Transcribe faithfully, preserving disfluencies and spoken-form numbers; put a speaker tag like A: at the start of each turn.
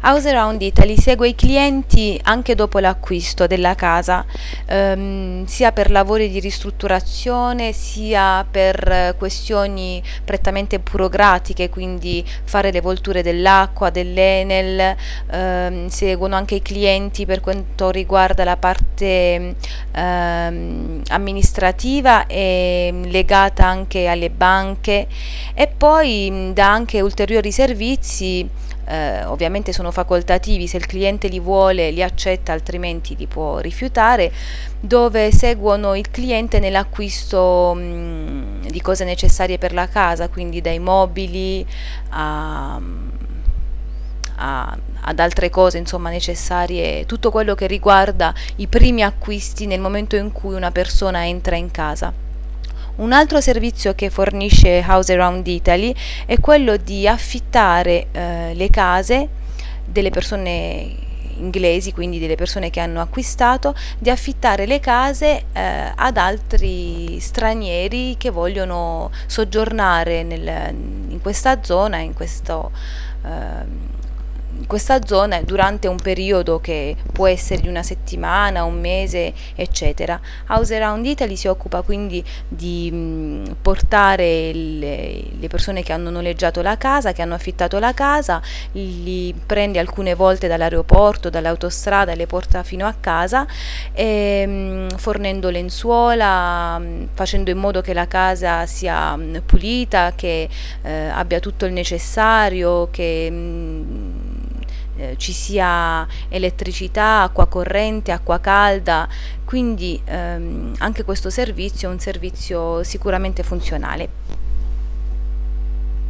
A: House Around Italy segue i clienti anche dopo l'acquisto della casa, ehm, sia per lavori di ristrutturazione, sia per eh, questioni prettamente burocratiche, quindi fare le volture dell'acqua, dell'Enel, ehm, seguono anche i clienti per quanto riguarda la parte ehm, amministrativa e mm, legata anche alle banche, e poi mh, dà anche ulteriori servizi. Eh, ovviamente sono facoltativi, se il cliente li vuole li accetta, altrimenti li può rifiutare, dove seguono il cliente nell'acquisto mh, di cose necessarie per la casa, quindi dai mobili a, a- ad altre cose insomma necessarie, tutto quello che riguarda i primi acquisti nel momento in cui una persona entra in casa. Un altro servizio che fornisce House Around Italy è quello di affittare eh, le case delle persone inglesi, quindi delle persone che hanno acquistato, di affittare le case eh, ad altri stranieri che vogliono soggiornare nel- in questa zona, in questo, ehm, in questa zona durante un periodo che può essere di una settimana, un mese, eccetera. House Around Italy si occupa quindi di mh, portare le, le persone che hanno noleggiato la casa, che hanno affittato la casa, li prende alcune volte dall'aeroporto, dall'autostrada e le porta fino a casa, e, mh, fornendo lenzuola, mh, facendo in modo che la casa sia mh, pulita, che eh, abbia tutto il necessario, che mh, eh, ci sia elettricità, acqua corrente, acqua calda, quindi ehm, anche questo servizio è un servizio sicuramente funzionale.